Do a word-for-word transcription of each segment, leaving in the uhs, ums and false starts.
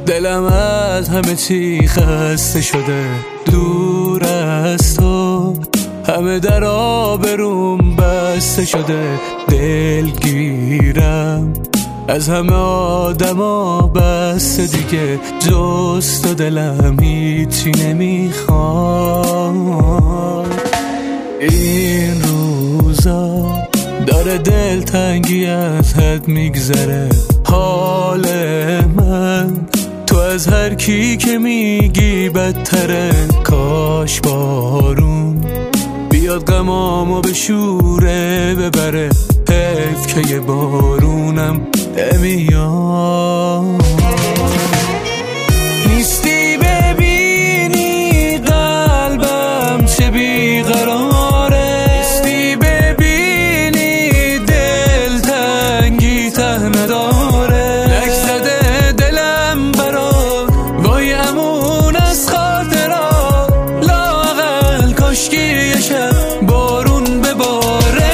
دلم از همه چی خسته شده دور از تو، همه در آبروم بسته شده دلگیرم، از همه آدما بسته دیگه جز تو دلم هیچی نمیخواد. این روزا داره دلتنگی از حد میگذره حال من، تو از هر کی که میگی بدتره، کاش بارون بیاد غمامو به شوره ببره، حیف که یه بارونم نمیاد. نیستی ببینی قلبم چه بیقراره، نیستی ببینی دلتنگی ته نداره، لک زده دلم برات وای امون از خاطرات، لااقل کاشکی یه شب بارون بباره.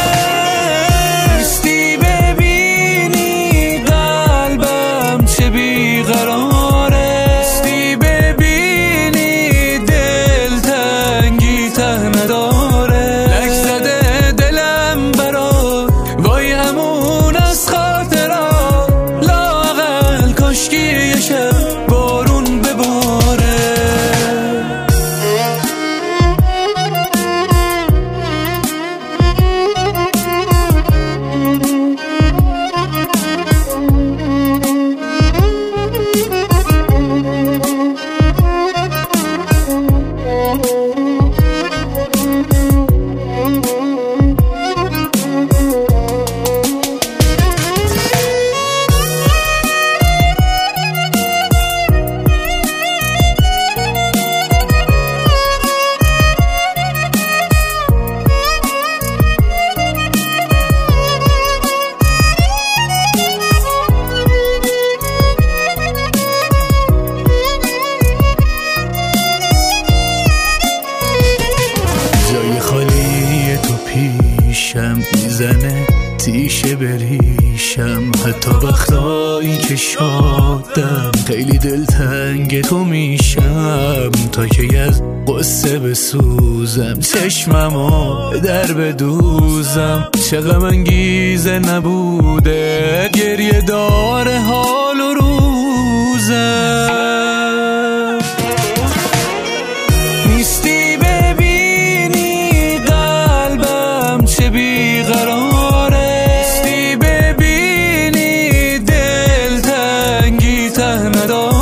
نیستی ببینی قلبم چه بیقراره، نیستی ببینی دلتنگی ته نداره، لک زده دلم برات وای امون از خاطرات، لااقل کاشکی یه شب بارون بباره. جای خالی تو پیشم میزنه تیشه بریشم، حتی وقتایی که شادم خیلی دلتنگ تو میشم، تا که از قصه بسوزم چشممو در بدوزم، چه غم انگیزه نبوده گریه داره حال و روزم. نیستی ببینی قلبم چه بیقراره، نیستی ببینی دلتنگی ته نداره،